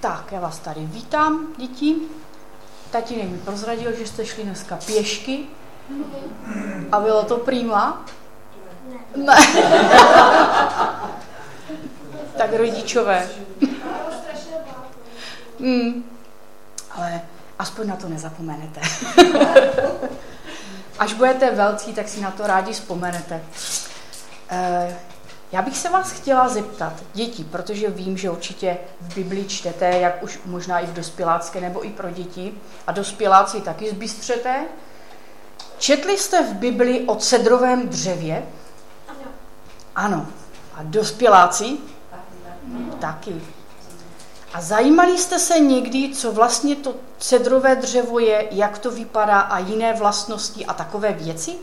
Tak, já vás tady vítám, děti. Tatínek mi prozradil, že jste šli dneska pěšky. A bylo to prima? Ne. Tak rodičové. Ale aspoň na to nezapomenete. Až budete velcí, tak si na to rádi vzpomenete. Já bych se vás chtěla zeptat, děti, protože vím, že určitě v Bibli čtete, jak už možná i v dospělácké, nebo i pro děti, a dospěláci taky zbystřete. Četli jste v Bibli o cedrovém dřevě? Ano. Ano. A dospěláci? Taky. A zajímali jste se někdy, co vlastně to cedrové dřevo je, jak to vypadá a jiné vlastnosti a takové věci?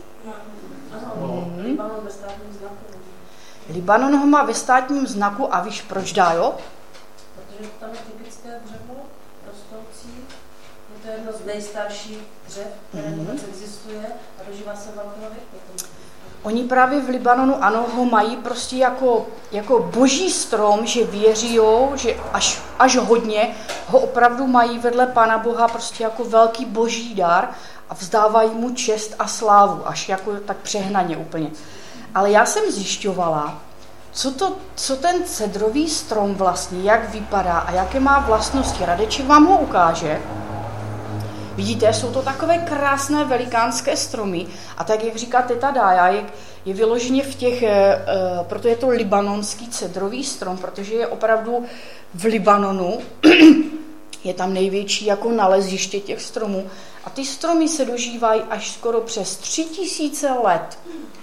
Libanon ve státním znaku. Libanon ho má ve státním znaku a víš, proč dá, jo? Protože tam je typické dřevo rostoucí. Je to jedno z nejstarších dřev, které vůbec existuje a dožívá se velkého věku. Oni právě v Libanonu, ano, ho mají prostě jako boží strom, že věří, že až hodně ho opravdu mají vedle Pána Boha prostě jako velký boží dar a vzdávají mu čest a slávu, až jako tak přehnaně úplně. Ale já jsem zjišťovala, co ten cedrový strom vlastně, jak vypadá a jaké má vlastnosti. Radeček vám ho ukáže. Vidíte, jsou to takové krásné velikánské stromy a tak, jak říká teta Dája, je vyloženě v těch, proto je to libanonský cedrový strom, protože je opravdu v Libanonu, je tam největší jako naleziště těch stromů a ty stromy se dožívají až skoro přes 3000 let.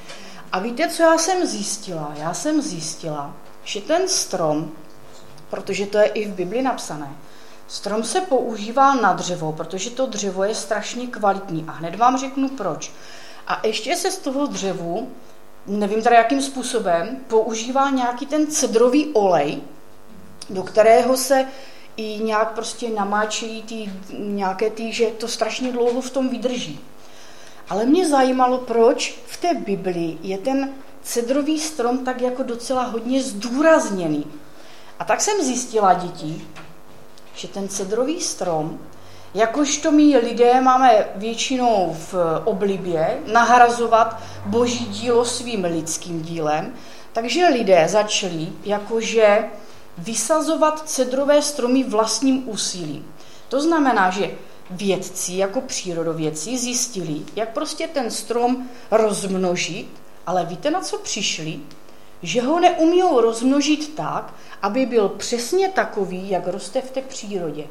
A víte, co já jsem zjistila? Já jsem zjistila, že ten strom, protože to je i v Bibli napsané, strom se používá na dřevo, protože to dřevo je strašně kvalitní. A hned vám řeknu proč. A ještě se z toho dřevu, nevím teda jakým způsobem, používá nějaký ten cedrový olej, do kterého se i nějak prostě namáčejí nějaké že to strašně dlouho v tom vydrží. Ale mě zajímalo, proč v té Biblii je ten cedrový strom tak jako docela hodně zdůrazněný. A tak jsem zjistila, děti, že ten cedrový strom, jakožto my lidé máme většinou v oblibě nahrazovat boží dílo svým lidským dílem, takže lidé začali jakože vysazovat cedrové stromy vlastním úsilím. To znamená, že vědci jako přírodovědci zjistili, jak prostě ten strom rozmnožit, ale víte, na co přišli? Že ho neumějí rozmnožit tak, aby byl přesně takový, jak roste v té přírodě.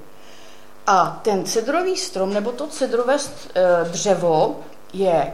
A ten cedrový strom, nebo to cedrové dřevo je,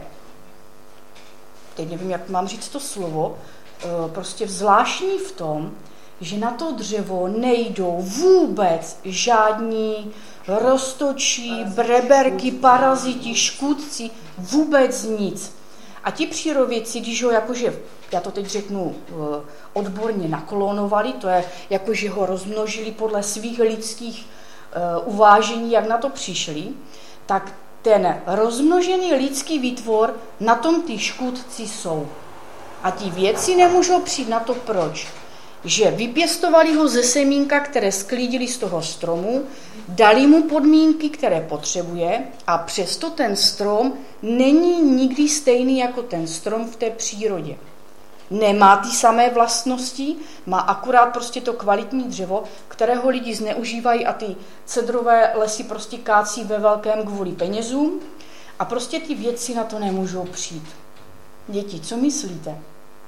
teď nevím, jak mám říct to slovo, prostě zvláštní v tom, že na to dřevo nejdou vůbec žádní roztočí, breberky, paraziti, škůdci, vůbec nic. A ti přírodovědci, když ho jakože, já to teď řeknu odborně, naklonovali, to je jakože ho rozmnožili podle svých lidských uvážení, jak na to přišli, tak ten rozmnožený lidský výtvor, na tom ty škůdci jsou. A ti vědci nemůžou přijít na to, proč. Že vypěstovali ho ze semínka, které sklídili z toho stromu, dali mu podmínky, které potřebuje a přesto ten strom není nikdy stejný jako ten strom v té přírodě. Nemá ty samé vlastnosti, má akurát prostě to kvalitní dřevo, kterého lidi zneužívají a ty cedrové lesy prostě kácí ve velkém kvůli penězům a prostě ty vědci na to nemůžou přijít. Děti, co myslíte?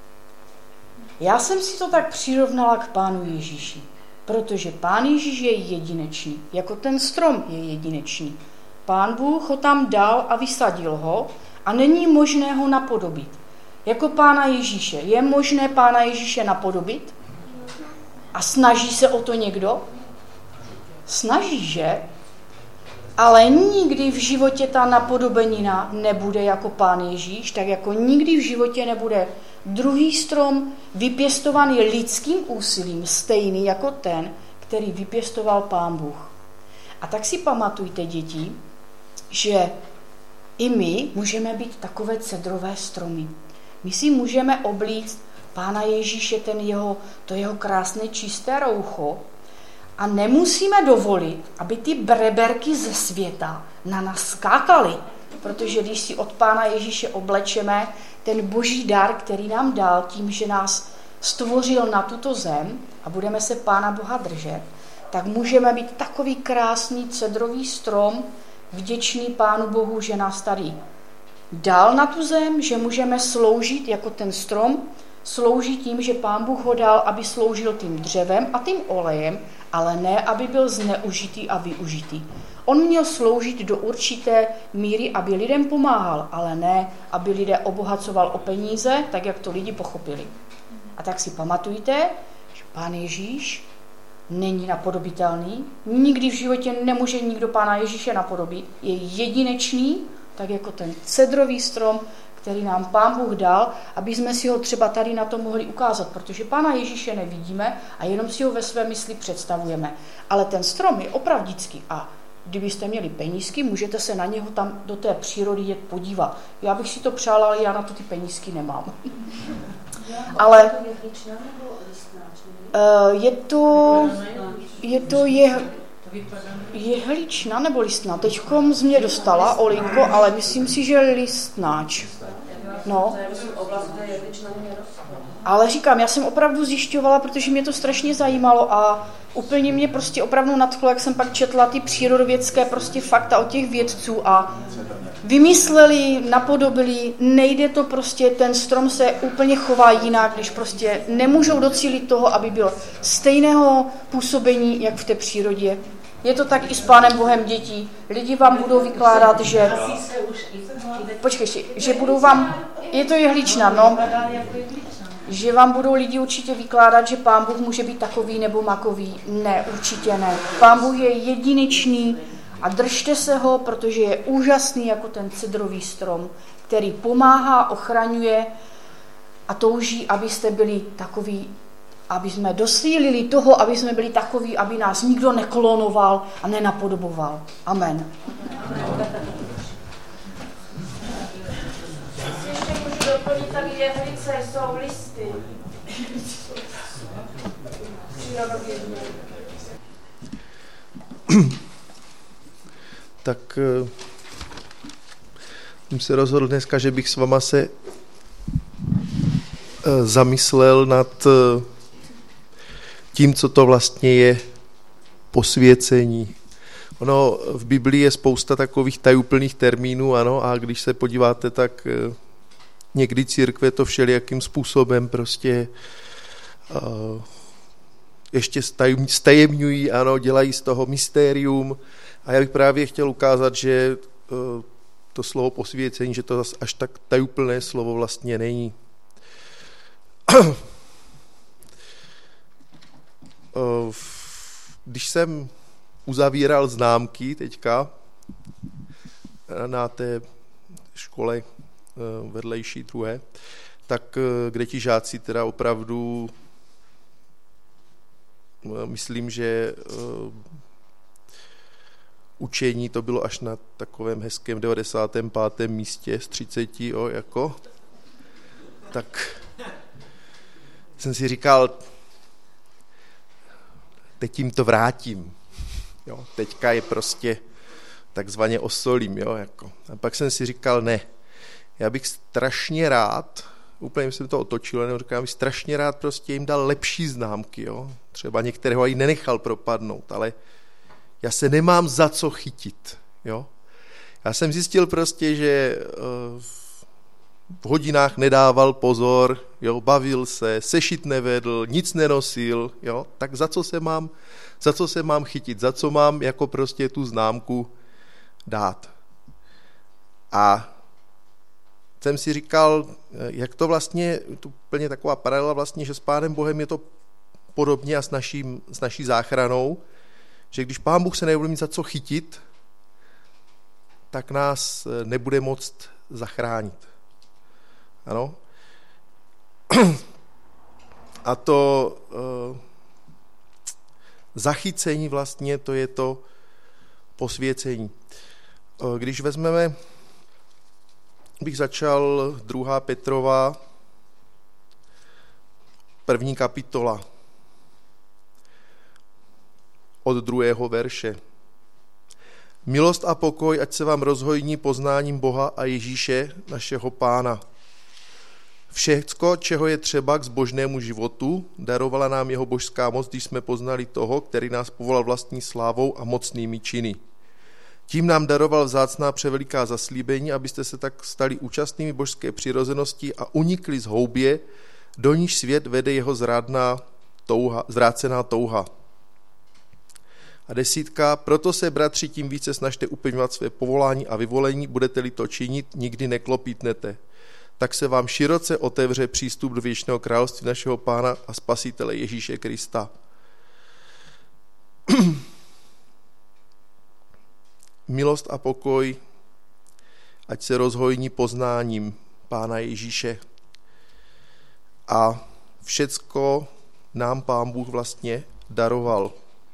Já jsem si to tak přirovnala k Pánu Ježíši, protože Pán Ježíš je jedinečný, jako ten strom je jedinečný. Pán Bůh ho tam dal a vysadil ho a není možné ho napodobit. Jako Pána Ježíše. Je možné Pána Ježíše napodobit? A snaží se o to někdo? Snaží, že? Ale nikdy v životě ta napodobenina nebude jako Pán Ježíš, tak jako nikdy v životě nebude druhý strom vypěstovaný lidským úsilím stejný jako ten, který vypěstoval Pán Bůh. A tak si pamatujte, děti, že i my můžeme být takové cedrové stromy. My si můžeme oblíct Pána Ježíše, to jeho krásné čisté roucho A nemusíme dovolit, aby ty breberky ze světa na nás skákaly. Protože když si od Pána Ježíše oblečeme ten boží dar, který nám dal tím, že nás stvořil na tuto zem a budeme se Pána Boha držet, tak můžeme být takový krásný cedrový strom, vděčný Pánu Bohu, že nás tady dal na tu zem, že můžeme sloužit jako ten strom, slouží tím, že Pán Bůh ho dal, aby sloužil tím dřevem a tím olejem, ale ne, aby byl zneužitý a využitý. On měl sloužit do určité míry, aby lidem pomáhal, ale ne, aby lidé obohacoval o peníze, tak jak to lidi pochopili. A tak si pamatujte, že Pán Ježíš není napodobitelný, nikdy v životě nemůže nikdo Pána Ježíše napodobit, je jedinečný, tak jako ten cedrový strom, který nám Pán Bůh dal, aby jsme si ho třeba tady na to mohli ukázat, protože Pána Ježíše nevidíme a jenom si ho ve své mysli představujeme. Ale ten strom je opravdický a kdybyste měli penízky, můžete se na něho tam do té přírody jet podívat. Já bych si to přála, ale já na to ty penízky nemám. Ale je to jehlična nebo listná. Teďkom z mě dostala olejko, ale myslím si, že listnáč. No. Ale říkám, já jsem opravdu zjišťovala, protože mě to strašně zajímalo a úplně mě prostě opravdu nadchlo, jak jsem pak četla ty přírodovědské prostě fakta od těch vědců a vymysleli, napodobili, nejde to prostě, ten strom se úplně chová jinak, když prostě nemůžou docílit toho, aby byl stejného působení, jak v té přírodě. Je to tak i s Pánem Bohem dětí. Lidi vám budou vykládat, že... Počkej, že budou vám... Je to jehlična, no. Že vám budou lidi určitě vykládat, že Pán Bůh může být takový nebo makový. Ne, určitě ne. Pán Bůh je jedinečný a držte se ho, protože je úžasný jako ten cedrový strom, který pomáhá, ochraňuje a touží, abyste byli takový, aby jsme dosílili toho, aby jsme byli takoví, aby nás nikdo neklonoval a nenapodoboval. Amen. Ještě můžu doplnit, tady jehlice jsou listy. Tak jsem se rozhodl dneska, že bych s váma se zamyslel nad tím, co to vlastně je posvěcení. Ono v Biblii je spousta takových tajuplných termínů, ano, a když se podíváte, tak někdy církve to všelijakým způsobem prostě ještě stajemňují, ano, dělají z toho mystérium. A já bych právě chtěl ukázat, že to slovo posvěcení, že to až tak tajuplné slovo vlastně není. Když jsem uzavíral známky teďka na té škole vedlejší druhé, tak kde ti žáci teda opravdu, myslím, že učení to bylo až na takovém hezkém 95. místě z 30, jako, tak jsem si říkal, teď jim to vrátím. Jo, teďka je prostě takzvaně osolím. Jo, jako. A pak jsem si říkal, ne, já bych strašně rád, úplně jsem to otočil, jenom říkal, já bych strašně rád prostě jim dal lepší známky. Jo. Třeba některého i nenechal propadnout, ale já se nemám za co chytit. Jo. Já jsem zjistil prostě, že v hodinách nedával pozor, jo, bavil se, sešit nevedl, nic nenosil, jo, tak za co se mám chytit, za co mám jako prostě tu známku dát. A jsem si říkal, jak to vlastně, tu úplně taková paralela vlastně, že s Pánem Bohem je to podobně a s naší záchranou, že když Pán Bůh se nebude mít za co chytit, tak nás nebude moct zachránit. Ano. A to zachycení vlastně, to je to posvěcení. Když vezmeme, bych začal 2. Petrova, 1. kapitola. od 2. verše. Milost a pokoj, ať se vám rozhojní poznáním Boha a Ježíše, našeho Pána. Všecko, čeho je třeba k zbožnému životu, darovala nám jeho božská moc, když jsme poznali toho, který nás povolal vlastní slávou a mocnými činy. Tím nám daroval vzácná převeliká zaslíbení, abyste se tak stali účastnými božské přirozenosti a unikli z houbě, do níž svět vede jeho zvrácená touha. A 10. Proto se, bratři, tím více snažte upevňovat své povolání a vyvolení, budete-li to činit, nikdy neklopítnete. Tak se vám široce otevře přístup do věčného království našeho Pána a Spasitele Ježíše Krista. Milost a pokoj, ať se rozhojní poznáním Pána Ježíše. A všecko nám Pán Bůh vlastně daroval.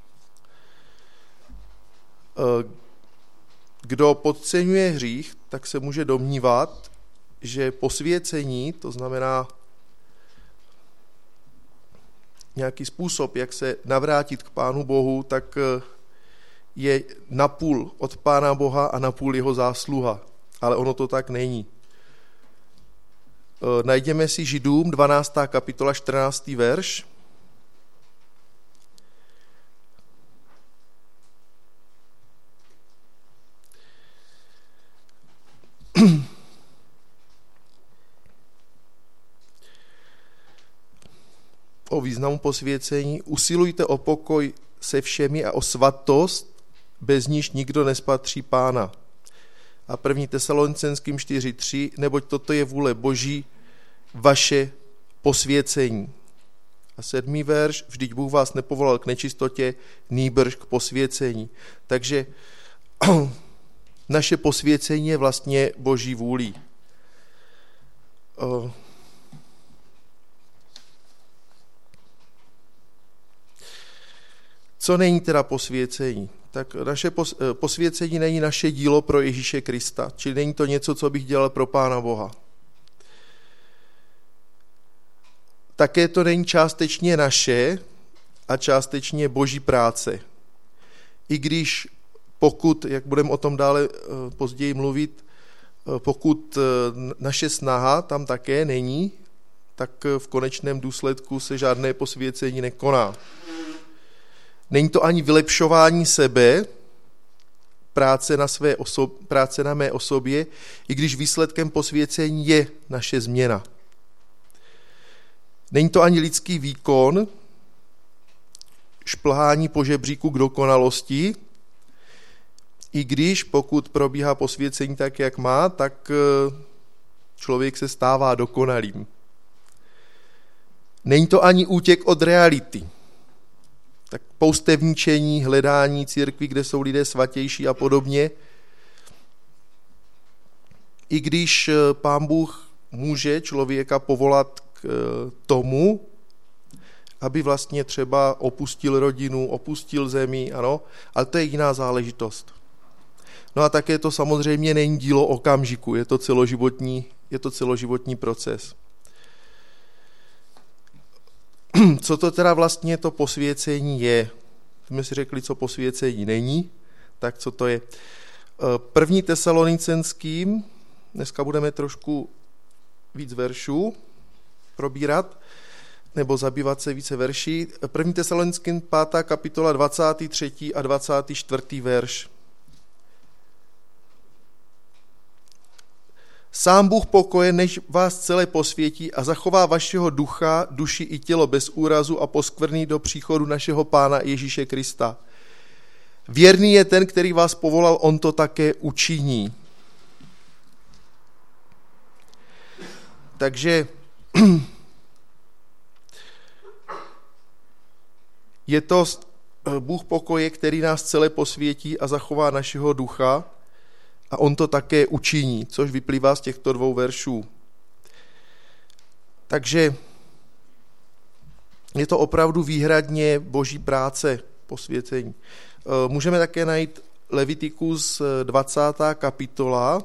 Kdo podceňuje hřích, tak se může domnívat, že posvěcení, to znamená nějaký způsob, jak se navrátit k Pánu Bohu, tak je napůl od Pána Boha a napůl jeho zásluha. Ale ono to tak není. Najdeme si Židům 12. kapitola 14. verš. O významu posvěcení. Usilujte o pokoj se všemi a o svatost, bez níž nikdo nespatří Pána. A 1. Tesalonicenským 4.3, neboť toto je vůle Boží, vaše posvěcení. A 7. verš, vždyť Bůh vás nepovolal k nečistotě, nýbrž k posvěcení. Takže naše posvěcení je vlastně Boží vůlí. Co není teda posvěcení? Tak naše posvěcení není naše dílo pro Ježíše Krista, čili není to něco, co bych dělal pro Pána Boha. Také to není částečně naše a částečně Boží práce. I když pokud, jak budeme o tom dále později mluvit, pokud naše snaha tam také není, tak v konečném důsledku se žádné posvěcení nekoná. Není to ani vylepšování sebe, práce na mé osobě, i když výsledkem posvěcení je naše změna. Není to ani lidský výkon, šplhání po žebříku k dokonalosti, i když pokud probíhá posvěcení tak, jak má, tak člověk se stává dokonalým. Není to ani útěk od reality. Tak poustevničení, hledání církví, kde jsou lidé svatější a podobně. I když Pán Bůh může člověka povolat k tomu, aby vlastně třeba opustil rodinu, opustil zemi, ano, ale to je jiná záležitost. No a také to samozřejmě není dílo okamžiku, je to celoživotní proces. Co to teda vlastně to posvěcení je? My si řekli, co posvěcení není, tak co to je? 1. Tesalonicenským, dneska budeme trošku víc veršů probírat, nebo zabývat se více verší. 1. Tesalonickým 5. kapitola 23. a 24. verš. Sám Bůh pokoje, než vás celé posvětí a zachová vašeho ducha, duši i tělo bez úrazu a poskvrný do příchodu našeho Pána Ježíše Krista. Věrný je ten, který vás povolal, on to také učiní. Takže je to Bůh pokoje, který nás celé posvětí a zachová našeho ducha, a on to také učiní, což vyplývá z těchto 2 veršů. Takže je to opravdu výhradně Boží práce, posvěcení. Můžeme také najít Levitikus 20. kapitola,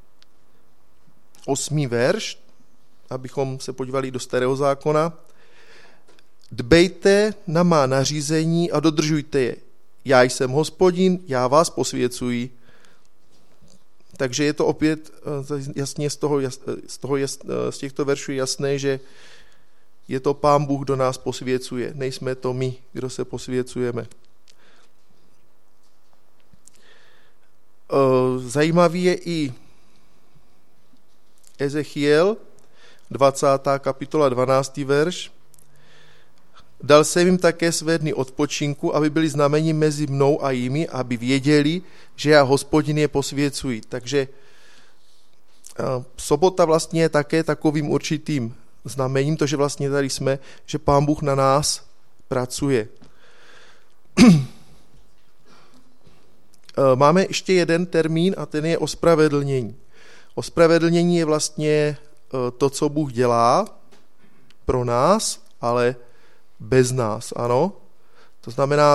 8. verš, abychom se podívali do Starého zákona. Dbejte na má nařízení a dodržujte je. já jsem Hospodin, já vás posvěcuji. Takže je to opět jasně z těchto veršů jasné, že je to Pán Bůh, kdo nás posvěcuje. Nejsme to my, kdo se posvěcujeme. Zajímavý je i Ezechiel, 20. kapitola, 12. verš. Dal jsem jim také své dny odpočinku, aby byli znamení mezi mnou a jimi, aby věděli, že já Hospodin je posvěcuji. Takže sobota vlastně je také takovým určitým znamením, to, že vlastně tady jsme, že Pán Bůh na nás pracuje. Máme ještě jeden termín a ten je ospravedlnění. Ospravedlnění je vlastně to, co Bůh dělá pro nás, ale bez nás, ano. To znamená,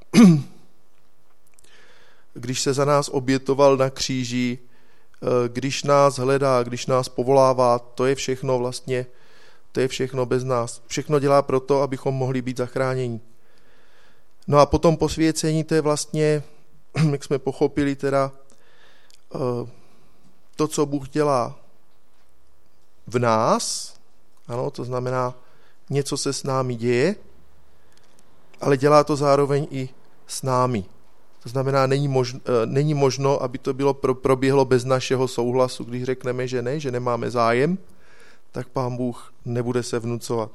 když se za nás obětoval na kříži, když nás hledá, když nás povolává, to je všechno vlastně, to je všechno bez nás. Všechno dělá proto, abychom mohli být zachráněni. No a potom posvěcení, to je vlastně, jak jsme pochopili, teda to, co Bůh dělá v nás, ano, to znamená, něco se s námi děje, ale dělá to zároveň i s námi. To znamená, není možno, aby to proběhlo bez našeho souhlasu. Když řekneme, že ne, že nemáme zájem, tak Pán Bůh nebude se vnucovat.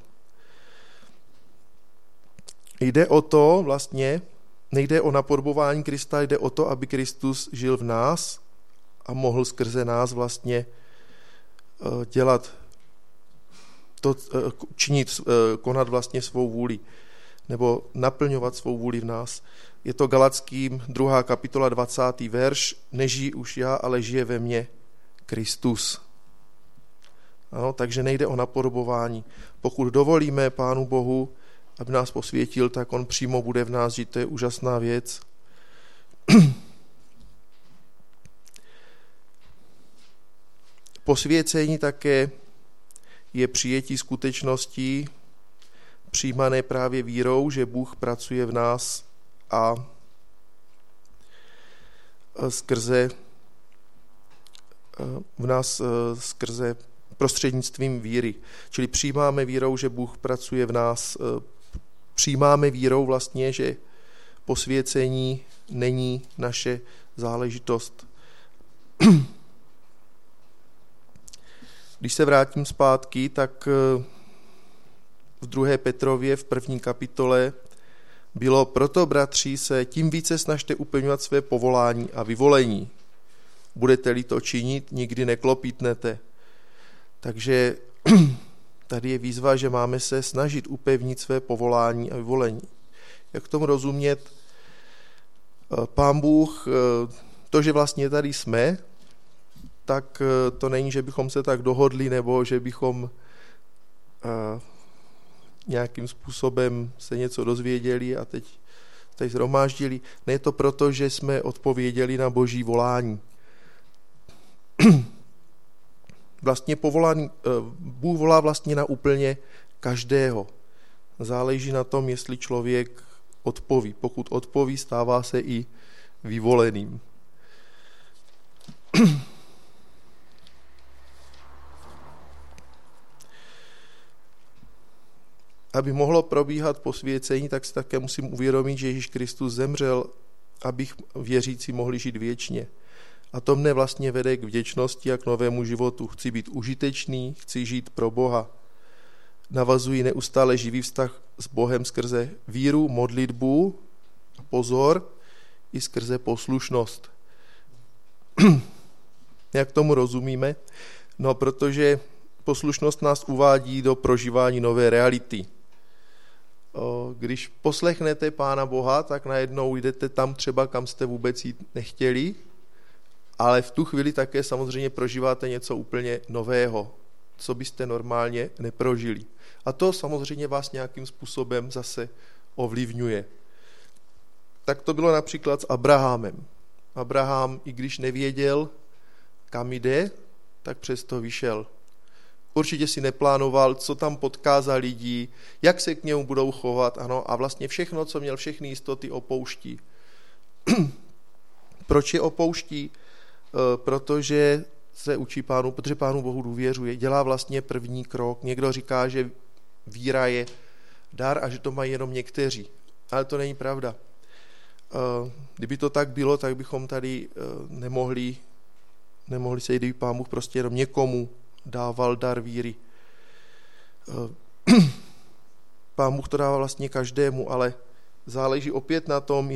Jde o to vlastně, nejde o napodobování Krista, jde o to, aby Kristus žil v nás a mohl skrze nás vlastně dělat to, konat vlastně svou vůli, nebo naplňovat svou vůli v nás. Je to Galackým 2. kapitola 20. verš, nežijí už já, ale žije ve mně Kristus. Ano, takže nejde o napodobování. Pokud dovolíme Pánu Bohu, aby nás posvětil, tak on přímo bude v nás žít, to je úžasná věc. Posvěcení také je přijetí skutečností, přijímané právě vírou, že Bůh pracuje v nás a skrze prostřednictvím víry. Čili přijímáme vírou, že Bůh pracuje v nás, přijímáme vírou vlastně, že posvěcení není naše záležitost. Když se vrátím zpátky, tak v 2. Petrově v 1. kapitole bylo: proto, bratři, se tím více snažte upevňovat své povolání a vyvolení. Budete-li to činit, nikdy neklopítnete. Takže tady je výzva, že máme se snažit upevnit své povolání a vyvolení. Jak tomu rozumět? Pán Bůh, to, že vlastně tady jsme, tak to není, že bychom se tak dohodli, nebo že bychom nějakým způsobem se něco dozvěděli a teď shromáždili. Ne, je to proto, že jsme odpověděli na Boží volání. Vlastně Bůh volá vlastně na úplně každého. Záleží na tom, jestli člověk odpoví. Pokud odpoví, stává se i vyvoleným. Aby mohlo probíhat posvěcení, tak si také musím uvědomit, že Ježíš Kristus zemřel, abych věřící mohli žít věčně. A to mne vlastně vede k vděčnosti a k novému životu. Chci být užitečný, chci žít pro Boha. Navazuji neustále živý vztah s Bohem skrze víru, modlitbu, pozor, i skrze poslušnost. Jak tomu rozumíme? No, protože poslušnost nás uvádí do prožívání nové reality. Když poslechnete Pána Boha, tak najednou jdete tam třeba, kam jste vůbec jít nechtěli, ale v tu chvíli také samozřejmě prožíváte něco úplně nového, co byste normálně neprožili. A to samozřejmě vás nějakým způsobem zase ovlivňuje. Tak to bylo například s Abrahamem. Abraham, i když nevěděl, kam jde, tak přesto vyšel. Určitě si neplánoval, co tam potká za lidí, jak se k němu budou chovat, ano, a vlastně všechno, co měl, všechny jistoty opouští. Proč je opouští? Protože se učí Pánu, protože Pánu Bohu důvěřuje. Dělá vlastně první krok. Někdo říká, že víra je dar a že to mají jenom někteří. Ale to není pravda. Kdyby to tak bylo, tak bychom tady nemohli se, kdyby Pán Bůh prostě jenom někomu dával dar víry. Pán Bůh to dává vlastně každému, ale záleží opět na tom,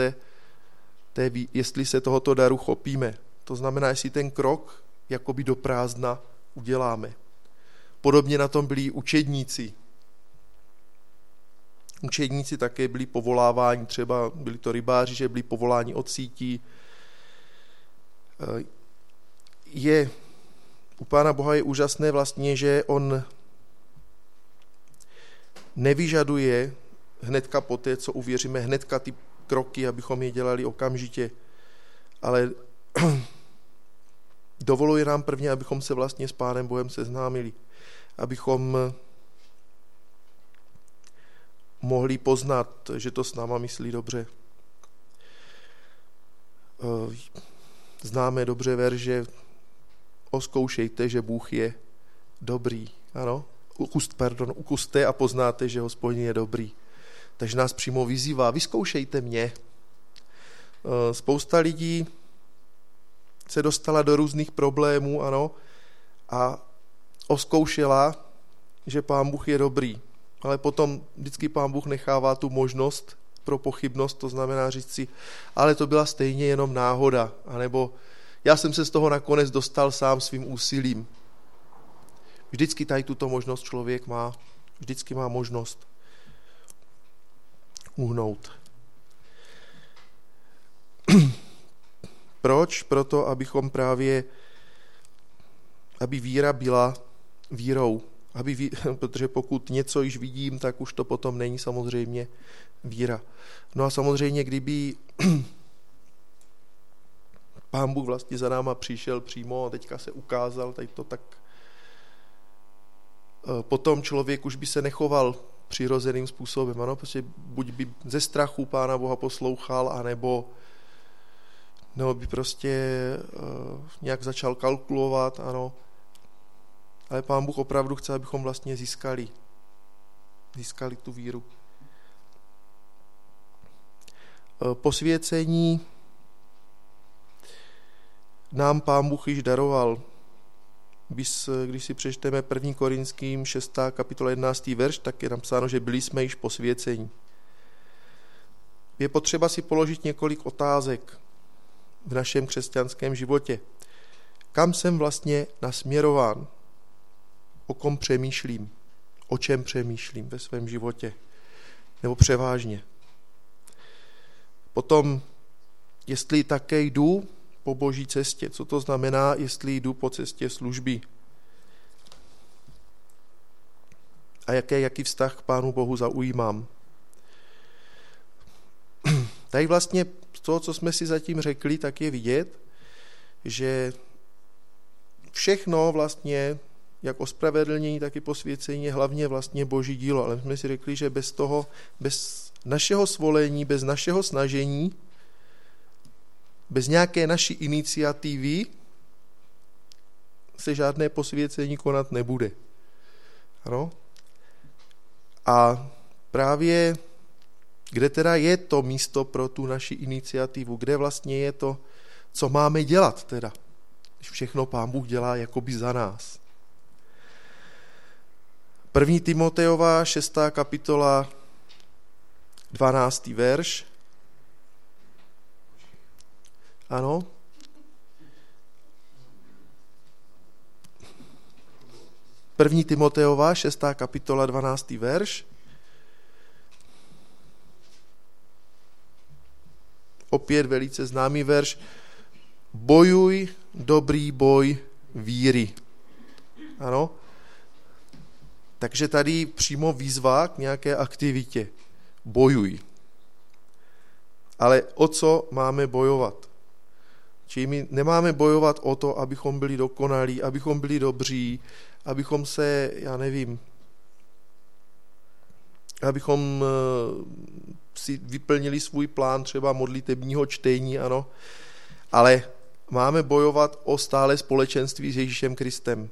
jestli se tohoto daru chopíme. To znamená, jestli ten krok jakoby do prázdna uděláme. Podobně na tom byli učedníci. Učedníci také byli povoláváni, třeba byli to rybáři, že byli povoláni od sítí. U Pána Boha je úžasné vlastně, že on nevyžaduje hnedka poté, co uvěříme, hnedka ty kroky, abychom je dělali okamžitě, ale dovoluje nám prvně, abychom se vlastně s Pánem Bohem seznámili, abychom mohli poznat, že to s náma myslí dobře. Známe dobře verše, oskoušejte, že Bůh je dobrý. Ano? Ukuste a poznáte, že Hospodin je dobrý. Takže nás přímo vyzývá, vyzkoušejte mě. Spousta lidí se dostala do různých problémů, ano, a oskoušela, že Pán Bůh je dobrý. Ale potom vždycky Pán Bůh nechává tu možnost pro pochybnost, to znamená říct si, ale to byla stejně jenom náhoda, anebo já jsem se z toho nakonec dostal sám svým úsilím. Vždycky tady tuto možnost člověk má, vždycky má možnost uhnout. Proč? Proto, abychom aby víra byla vírou. Protože pokud něco již vidím, tak už to potom není samozřejmě víra. No a samozřejmě, kdyby Pán Bůh vlastně za náma přišel přímo a teďka se ukázal, tady to tak potom člověk už by se nechoval přirozeným způsobem. Ano? Prostě buď by ze strachu Pána Boha poslouchal, anebo by prostě nějak začal kalkulovat, ano. Ale Pán Bůh opravdu chce, abychom vlastně získali tu víru. Posvěcení nám Pán Bůh již daroval. Když si přečteme 1. Korinským 6. kapitola 11. verš, tak je napsáno, že byli jsme již posvěcení. Je potřeba si položit několik otázek v našem křesťanském životě. Kam jsem vlastně nasměrován? O kom přemýšlím? O čem přemýšlím ve svém životě? Nebo převážně? Potom, jestli také jdu po boží cestě. Co to znamená, jestli jdu po cestě služby? A jaký vztah k Pánu Bohu zaujímám? Tady vlastně z toho, co jsme si zatím řekli, tak je vidět, že všechno vlastně, jak ospravedlnění, tak i posvěcení je hlavně vlastně boží dílo. Ale jsme si řekli, že bez našeho svolení, bez našeho snažení, bez nějaké naší iniciativy se žádné posvěcení konat nebude. Ano? A právě kde teda je to místo pro tu naši iniciativu? Kde vlastně je to, co máme dělat teda? Když všechno Pán Bůh dělá jakoby za nás. 1. Timoteova 6. kapitola 12. verš. Ano. První Timoteova 6. kapitola 12. verš. Opět velice známý verš. Bojuj dobrý boj víry. Ano. Takže tady přímo výzva k nějaké aktivitě. Bojuj. Ale o co máme bojovat? Čili my nemáme bojovat o to, abychom byli dokonalí, abychom byli dobří, abychom se, abychom si vyplnili svůj plán třeba modlitebního čtení, ano, ale máme bojovat o stále společenství s Ježíšem Kristem.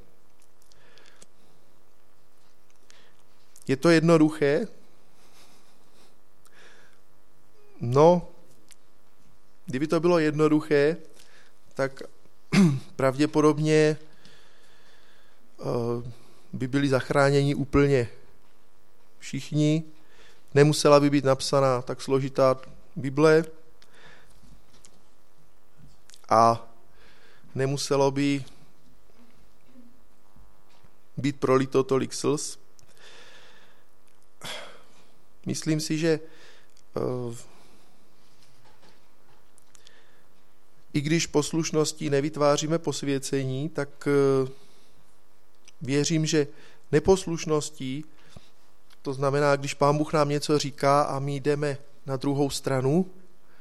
Je to jednoduché? No, kdyby to bylo jednoduché, tak pravděpodobně by byli zachráněni úplně všichni. Nemusela by být napsaná tak složitá Bible a nemuselo by být prolito tolik slz. Myslím si, že i když poslušností nevytváříme posvěcení, tak věřím, že neposlušností, to znamená, když Pán Bůh nám něco říká a my jdeme na druhou stranu,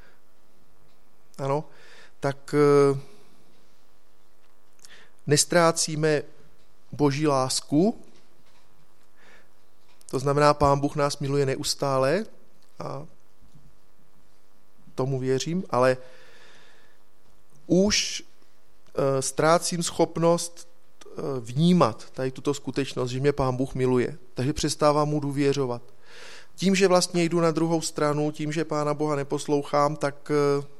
ano, tak nestrácíme Boží lásku, to znamená, Pán Bůh nás miluje neustále a tomu věřím, ale už ztrácím schopnost vnímat tady tuto skutečnost, že mě Pán Bůh miluje. Takže přestávám mu důvěřovat. Tím, že vlastně jdu na druhou stranu, tím, že Pána Boha neposlouchám, tak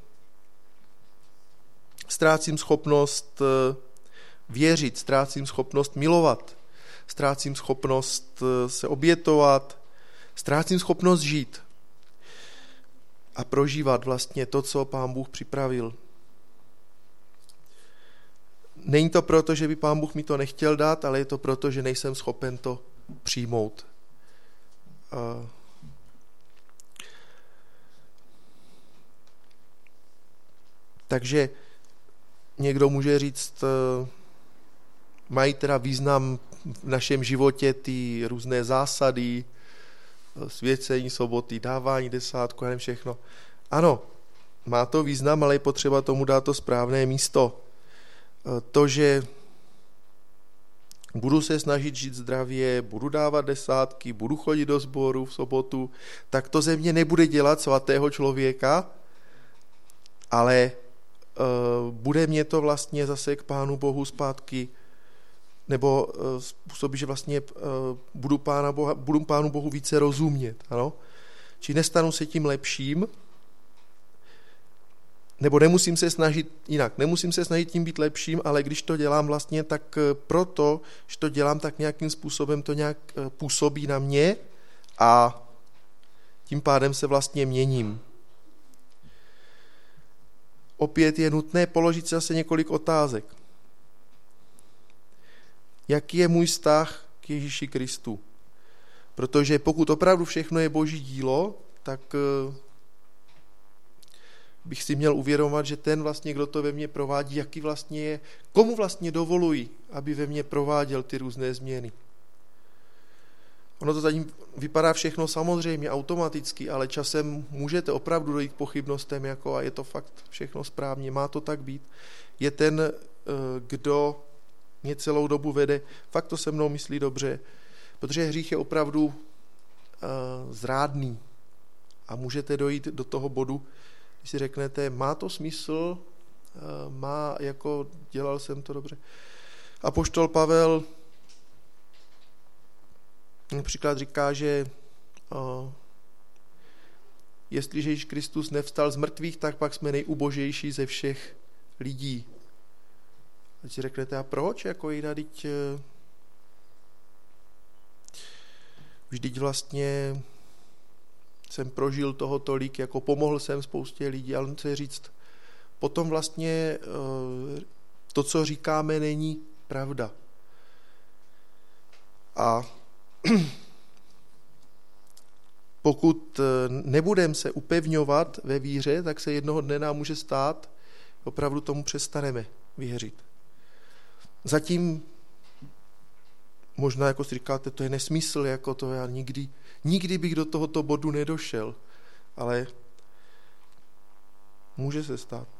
ztrácím schopnost věřit, ztrácím schopnost milovat, ztrácím schopnost se obětovat, ztrácím schopnost žít a prožívat vlastně to, co Pán Bůh připravil. Není to proto, že by Pán Bůh mi to nechtěl dát, ale je to proto, že nejsem schopen to přijmout. Takže někdo může říct, mají teda význam v našem životě ty různé zásady, svěcení soboty, dávání desátku, a nevím všechno. Ano, má to význam, ale je potřeba tomu dát to správné místo. To, že budu se snažit žít zdravě, budu dávat desátky, budu chodit do sboru v sobotu, tak to ze mě nebude dělat svatého člověka, ale bude mě to vlastně zase k Pánu Bohu zpátky, nebo způsobí, že vlastně budu Pánu Bohu více rozumět. Ano? Či nestanu se tím lepším, nebo nemusím se snažit tím být lepším, ale když to dělám vlastně, tak proto, že to dělám, tak nějakým způsobem to nějak působí na mě a tím pádem se vlastně měním. Opět je nutné položit si zase několik otázek. Jaký je můj vztah k Ježíši Kristu? Protože pokud opravdu všechno je Boží dílo, tak bych si měl uvědomovat, že ten vlastně, kdo to ve mně provádí, jaký vlastně je, komu vlastně dovoluji, aby ve mně prováděl ty různé změny. Ono to zatím vypadá všechno samozřejmě, automaticky, ale časem můžete opravdu dojít k pochybnostem, jako a je to fakt všechno správně, má to tak být. Je ten, kdo mě celou dobu vede, fakt to se mnou myslí dobře, protože hřích je opravdu zrádný a můžete dojít do toho bodu, když si řeknete, má to smysl, jako dělal jsem to dobře. Apoštol Pavel například říká, že jestliže Ježíš Kristus nevstal z mrtvých, tak pak jsme nejubožejší ze všech lidí. Teď si řeknete, a proč? Jako vždyť vlastně jsem prožil toho tolik, jako pomohl jsem spoustě lidí, ale chci říct, potom vlastně to, co říkáme, není pravda. A pokud nebudeme se upevňovat ve víře, tak se jednoho dne nám může stát, opravdu tomu přestaneme věřit. Zatím možná, jako si říkáte, to je nesmysl, jako to já nikdy bych do tohoto bodu nedošel, ale může se stát.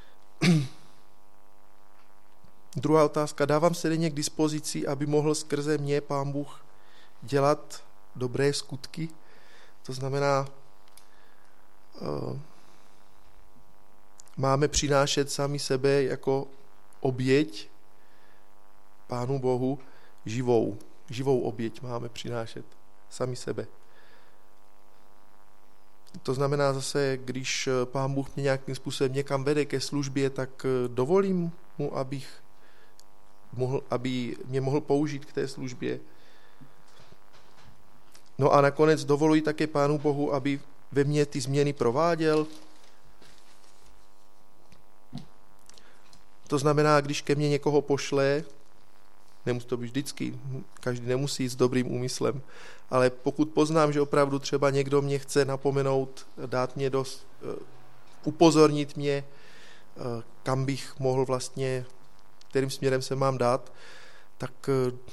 Druhá otázka, dávám se denně k dispozici, aby mohl skrze mě Pán Bůh dělat dobré skutky? To znamená, máme přinášet sami sebe jako oběť Pánu Bohu, živou oběť máme přinášet sami sebe. To znamená zase, když Pán Bůh mě nějakým způsobem někam vede ke službě, tak dovolím mu, aby mě mohl použít k té službě. No a nakonec dovoluji také Pánu Bohu, aby ve mně ty změny prováděl. To znamená, když ke mně někoho pošle, nemusí to být vždycky, každý nemusí jít s dobrým úmyslem, ale pokud poznám, že opravdu třeba někdo mě chce napomenout, dát mě upozornit mě, kam bych mohl vlastně, kterým směrem se mám dát, tak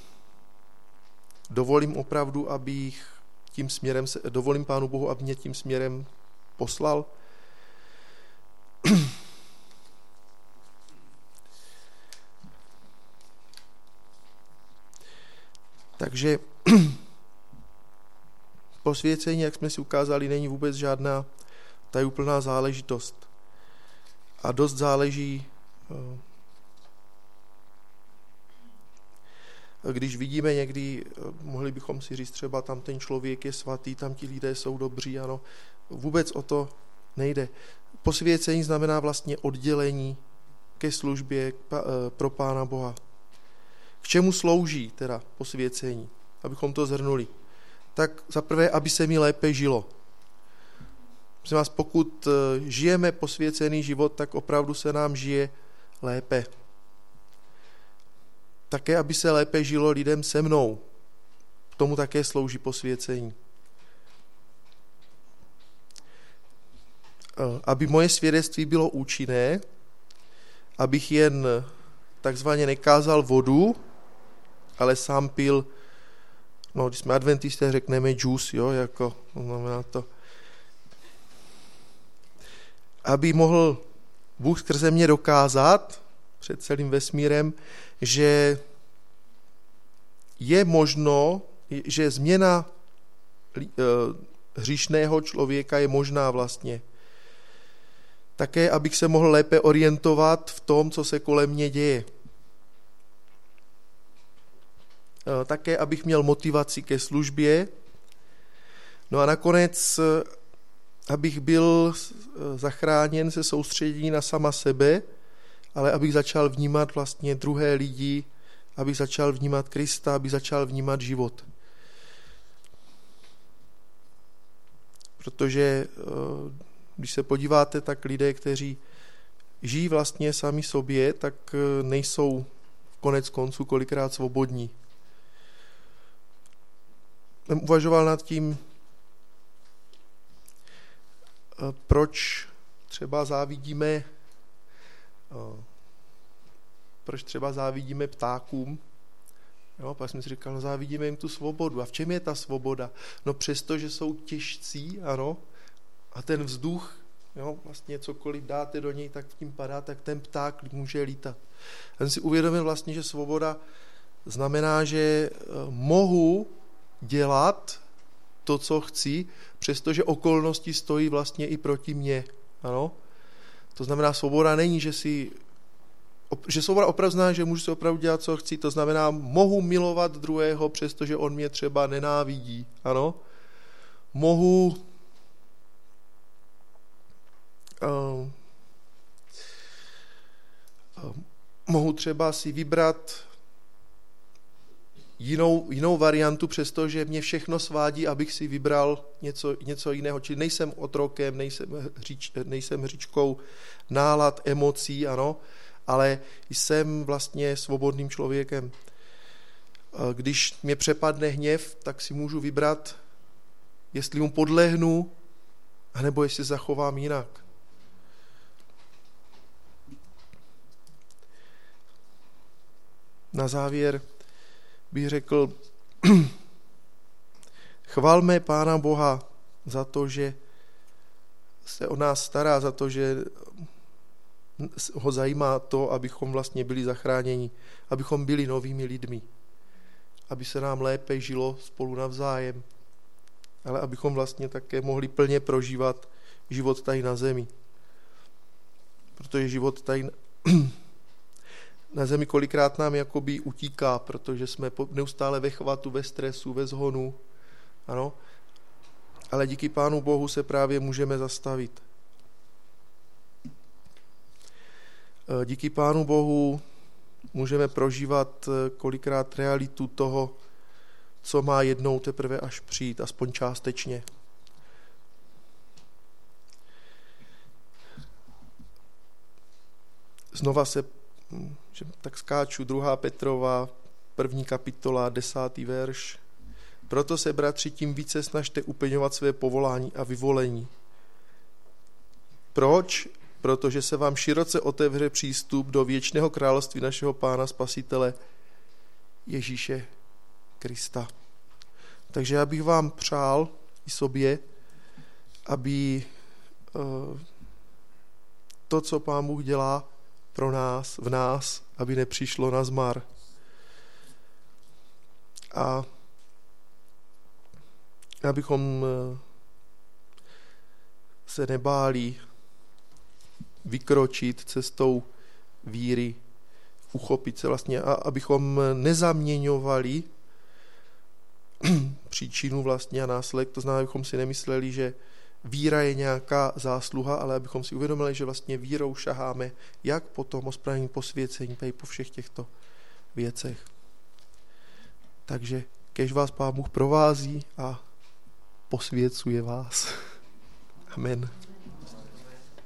dovolím opravdu, dovolím Pánu Bohu, aby mě tím směrem poslal. Takže posvěcení, jak jsme si ukázali, není vůbec žádná tajuplná záležitost. A dost záleží, když vidíme někdy, mohli bychom si říct třeba, tam ten člověk je svatý, tam ti lidé jsou dobří, ano, vůbec o to nejde. Posvěcení znamená vlastně oddělení ke službě pro Pána Boha. K čemu slouží teda posvěcení? Abychom to zhrnuli. Tak zaprvé, aby se mi lépe žilo. Prosím vás, pokud žijeme posvěcený život, tak opravdu se nám žije lépe. Také, aby se lépe žilo lidem se mnou. K tomu také slouží posvěcení. Aby moje svědectví bylo účinné, abych jen takzvaně nekázal vodu, ale sám pil, no, když jsme adventisté, řekneme juice, jo, jako, znamená to. Aby mohl Bůh skrze mě dokázat před celým vesmírem, že je možno, že změna hříšného člověka je možná vlastně. Také, abych se mohl lépe orientovat v tom, co se kolem mě děje. Také, abych měl motivaci ke službě. No a nakonec, abych byl zachráněn se soustředění na sama sebe, ale abych začal vnímat vlastně druhé lidi, abych začal vnímat Krista, abych začal vnímat život. Protože když se podíváte, tak lidé, kteří žijí vlastně sami sobě, tak nejsou konec konců kolikrát svobodní. Jsem uvažoval nad tím, proč třeba závidíme ptákům. Jo, pak jsem si říkal, no závidíme jim tu svobodu. A v čem je ta svoboda? No přesto, že jsou těžcí, ano, a ten vzduch, jo, vlastně cokoliv dáte do něj, tak tím padá, tak ten pták může lítat. A jsem si uvědomil vlastně, že svoboda znamená, že mohu dělat to, co chci, přestože okolnosti stojí vlastně i proti mně. Ano? To znamená, svoboda není, že svoboda opravdu znamená, že můžu si opravdu dělat, co chci. To znamená, mohu milovat druhého, přestože on mě třeba nenávidí. Ano? Mohu třeba si vybrat jinou variantu, přestože mě všechno svádí, abych si vybral něco jiného. Čili nejsem otrokem, nejsem hříčkou nálad, emocí, ano, ale jsem vlastně svobodným člověkem. Když mě přepadne hněv, tak si můžu vybrat, jestli mu podlehnu, anebo jestli zachovám jinak. Na závěr bych řekl, chvalme Pána Boha za to, že se o nás stará, za to, že ho zajímá to, abychom vlastně byli zachráněni, abychom byli novými lidmi, aby se nám lépe žilo spolu navzájem. ale abychom vlastně také mohli plně prožívat život tady na zemi. Protože život tady na zemi kolikrát nám jakoby utíká, protože jsme neustále ve chvatu, ve stresu, ve zhonu. Ano? Ale díky Pánu Bohu se právě můžeme zastavit. Díky Pánu Bohu můžeme prožívat kolikrát realitu toho, co má jednou teprve až přijít, aspoň částečně. Znova se že tak skáču, 2. Petrova, 1. kapitola, 10. verš. Proto se, bratři, tím více snažte uplňovat své povolání a vyvolení. Proč? Protože se vám široce otevře přístup do věčného království našeho Pána Spasitele Ježíše Krista. Takže já bych vám přál i sobě, aby to, co Pán Bůh dělá pro nás, v nás, aby nepřišlo na zmar. A abychom se nebáli vykročit cestou víry, uchopit se vlastně, a abychom nezaměňovali příčinu vlastně a následek, to znamená, abychom si nemysleli, že víra je nějaká zásluha, ale abychom si uvědomili, že vlastně vírou šaháme jak po tom ospravedlnění, posvěcení, tak i po všech těchto věcech. Takže kéž vás Pán Bůh provází a posvěcuje vás. Amen.